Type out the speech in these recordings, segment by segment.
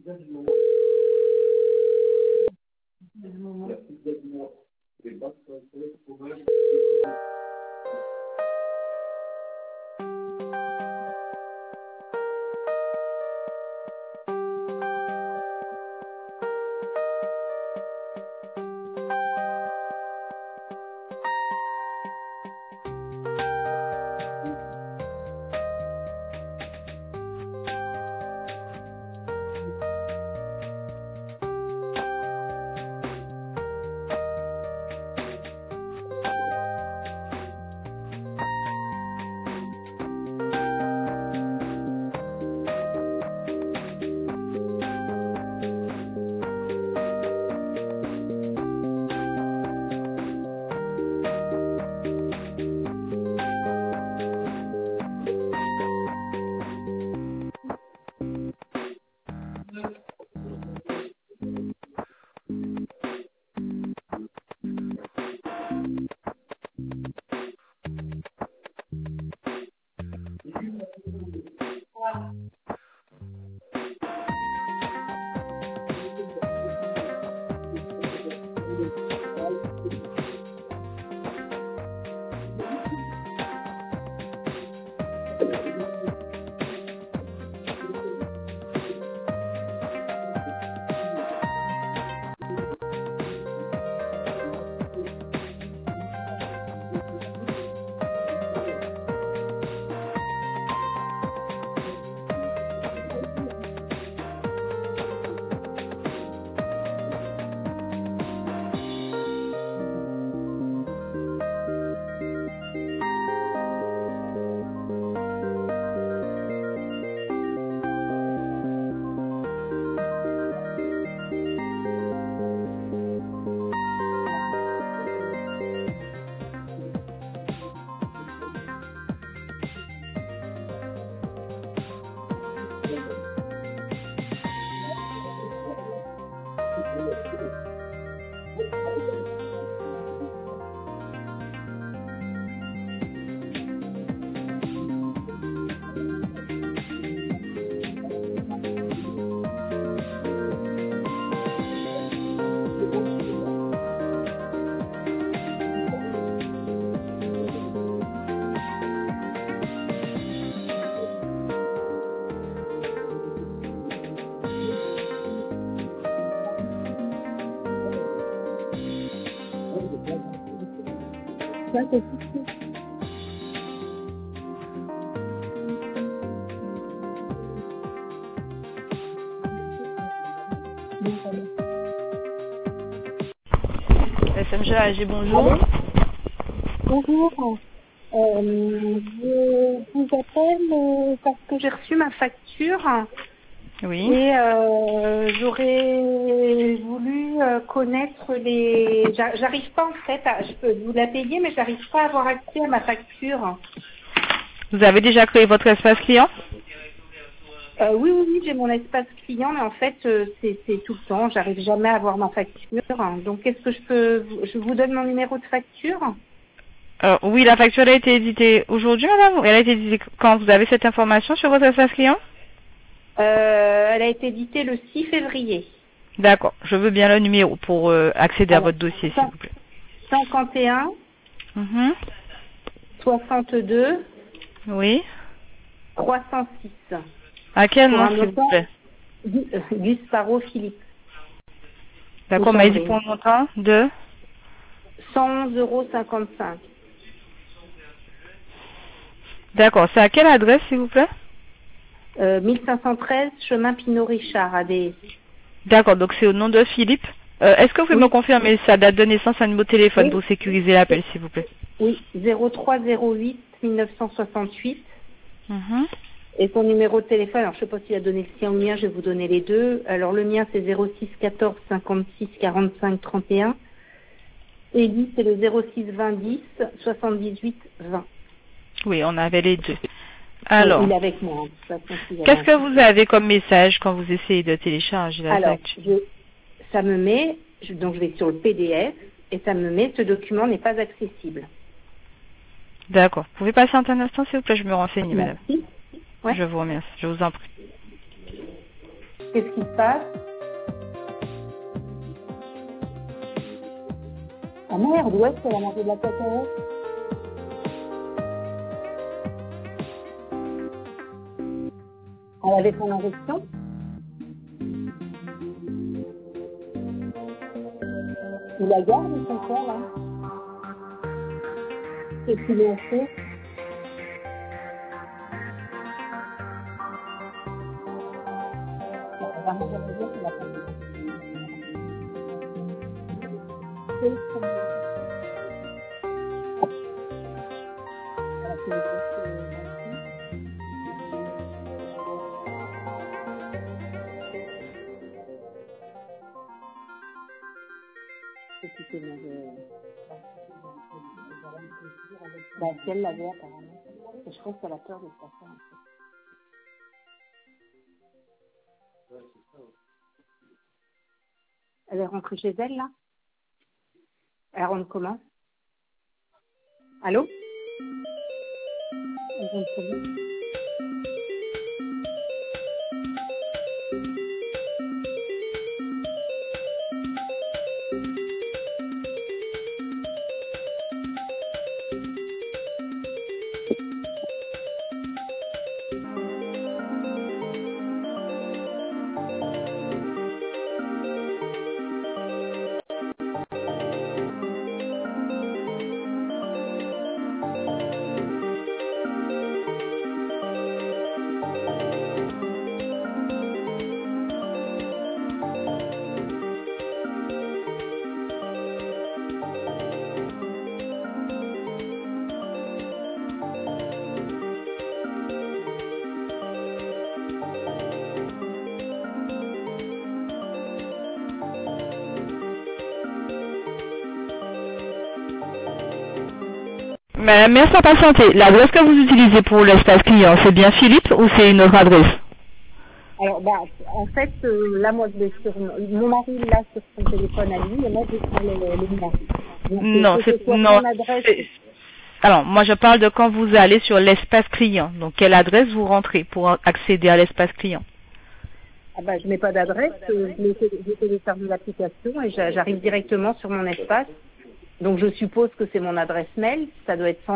SMG AG, bonjour. Bonjour. Je vous appelle parce que j'ai reçu ma facture. Oui. Et j'aurais voulu connaître les... J'arrive pas en fait, je peux vous la payer, mais j'arrive pas à avoir accès à ma facture. Vous avez déjà créé votre espace client? Oui, j'ai mon espace client, mais en fait, c'est tout le temps. J'arrive jamais à avoir ma facture. Donc, est-ce que je vous donne mon numéro de facture? Oui, la facture a été éditée aujourd'hui, madame. Elle a été éditée quand vous avez cette information sur votre espace client? Elle a été éditée le 6 février. D'accord. Je veux bien le numéro pour accéder à votre dossier, s'il vous plaît. 51 62 Oui. 306. À quel nom, s'il vous plaît? Gusparo Philippe. D'accord, mais dit pour le montant de 111,55 €. D'accord, c'est à quelle adresse, s'il vous plaît? 1513 chemin Pinot-Richard, ADS. D'accord, donc c'est au nom de Philippe. Est-ce que vous pouvez me confirmer sa date de naissance, un numéro de téléphone pour sécuriser l'appel, s'il vous plaît? Oui, 0308 1968. Et son numéro de téléphone, alors je ne sais pas s'il a donné le sien ou le mien, je vais vous donner les deux. Alors le mien c'est 06 14 56 45 31. Et lui c'est le 06 20 10 78 20. Oui, on avait les deux. Alors, il est avec moi. Qu'est-ce que vous avez comme message quand vous essayez de télécharger la facture? Ça me met, donc je vais sur le PDF, et ça me met ce document n'est pas accessible. D'accord. Vous pouvez patienter un instant, s'il vous plaît, je me renseigne, madame. Ouais. Je vous remercie, je vous en prie. Qu'est-ce qui se passe? Ah merde, où est-ce qu'elle a mangé de la cacahuète? Elle avait son injection? Il la garde ou son frère, là? Qu'est-ce qu'il lui a fait? Vraiment, ça veut dire qu'il a pas fait. Bah, si elle l'avait apparemment. Je pense qu'elle a peur de se passer en fait. Elle est rentrée chez elle là? Elle rentre comment? Allô? Elle rentre comment? Madame, merci à patienter. L'adresse que vous utilisez pour l'espace client, c'est bien Philippe ou c'est une autre adresse? Alors, bah, en fait, là, moi, je vais sur mon mari, là, sur son téléphone à lui, et moi, je prends le mien. Donc, Non, non. Alors, moi, je parle de quand vous allez sur l'espace client. Donc, quelle adresse vous rentrez pour accéder à l'espace client? Ah bah, je mets pas d'adresse, je télécharge l'application et j'arrive directement sur mon espace. Donc, je suppose que c'est mon adresse mail. Ça doit être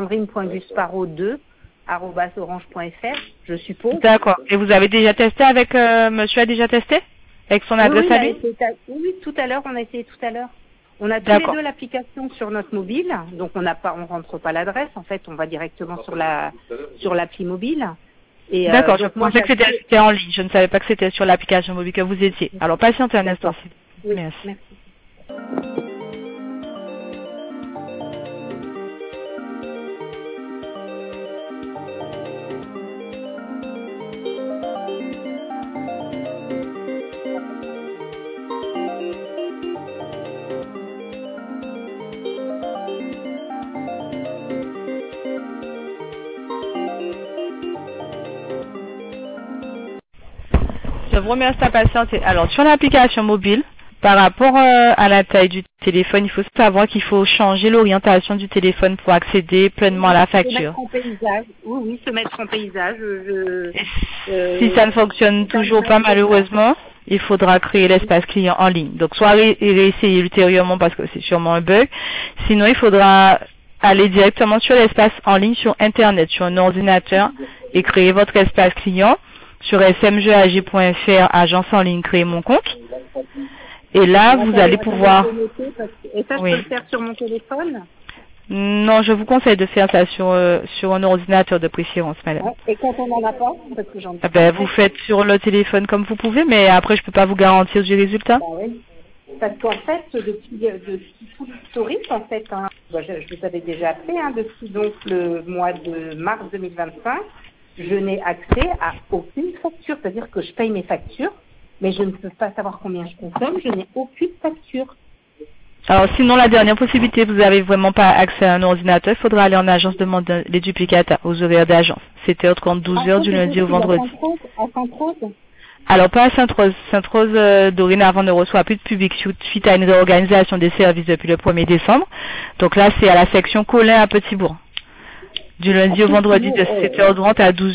sandrine.gusparo2@orange.fr, je suppose. D'accord. Et vous avez déjà testé avec, monsieur a déjà testé? Avec son adresse à lui? Oui, tout à l'heure, on a essayé tout à l'heure. On a tous les deux l'application sur notre mobile, donc on rentre pas l'adresse, en fait, on va directement sur l'appli mobile. D'accord, je pensais que c'était en ligne, je ne savais pas que c'était sur l'application mobile que vous étiez. Alors, patientez un instant, s'il vous plaît. Merci. Je vous remercie de patienter. Alors, sur l'application mobile, par rapport à la taille du téléphone, il faut savoir qu'il faut changer l'orientation du téléphone pour accéder pleinement à la facture. Se mettre en paysage. Oui, se mettre en paysage. Si ça ne fonctionne toujours pas, malheureusement, il faudra créer l'espace client en ligne. Donc, soit réessayer ultérieurement parce que c'est sûrement un bug. Sinon, il faudra aller directement sur l'espace en ligne sur Internet, sur un ordinateur et créer votre espace client. Sur smgag.fr, agence en ligne, créer mon compte. Et là, vous allez pouvoir... Et ça, je peux le faire sur mon téléphone? Non, je vous conseille de faire ça sur un ordinateur de préférence, madame. Et quand on n'en a pas, parce que j'en ai vous faites sur le téléphone comme vous pouvez, mais après, je peux pas vous garantir du résultat. Oui. Parce qu'en fait, depuis tout l'historique, en fait, je vous avais déjà fait, depuis donc le mois de mars 2025, je n'ai accès à aucune facture. C'est-à-dire que je paye mes factures, mais je ne peux pas savoir combien je consomme, je n'ai aucune facture. Alors sinon, la dernière possibilité, vous n'avez vraiment pas accès à un ordinateur, il faudra aller en agence demander les duplicata aux horaires d'agence. 7h30, 12h du lundi au vendredi. À Sainte-Rose? Alors pas à Sainte-Rose. Sainte-Rose, dorénavant, ne reçoit plus de public suite à une réorganisation des services depuis le 1er décembre. Donc là, c'est à la section Colin à Petit-Bourg. Du lundi au vendredi de 7h30 à 12h.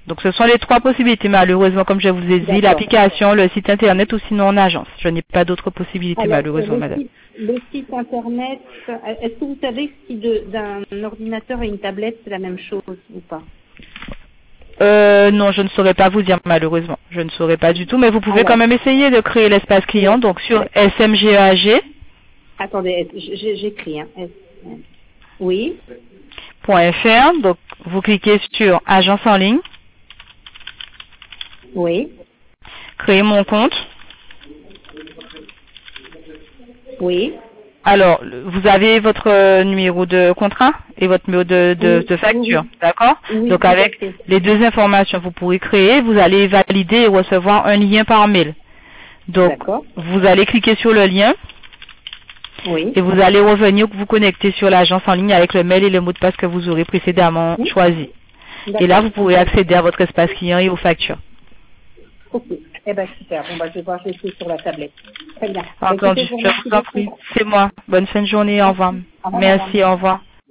Donc ce sont les trois possibilités, malheureusement, comme je vous ai dit, l'application, le site internet ou sinon en agence. Je n'ai pas d'autres possibilités, malheureusement, madame. Le site internet, est-ce que vous savez si d'un ordinateur et une tablette, c'est la même chose ou pas? Non, je ne saurais pas vous dire, malheureusement. Je ne saurais pas du tout, mais vous pouvez quand même essayer de créer l'espace client, donc sur SMGEAG. Attendez, j'écris, hein. Oui. .fr, donc vous cliquez sur agence en ligne. Oui. Créer mon compte. Oui. Alors, vous avez votre numéro de contrat et votre numéro de facture, d'accord? Oui, donc avec les deux informations, vous pourrez créer, vous allez valider et recevoir un lien par mail. Donc, vous allez cliquer sur le lien. Oui. Et vous allez revenir vous connecter sur l'agence en ligne avec le mail et le mot de passe que vous aurez précédemment choisi. Et là, vous pourrez accéder à votre espace client et aux factures. Ok. Eh ben super. Bon, je vais voir, je suis sur la tablette. Très bien. Entendu. Je vous en prie. C'est moi. Bonne fin de journée. Au revoir. Merci. Au revoir.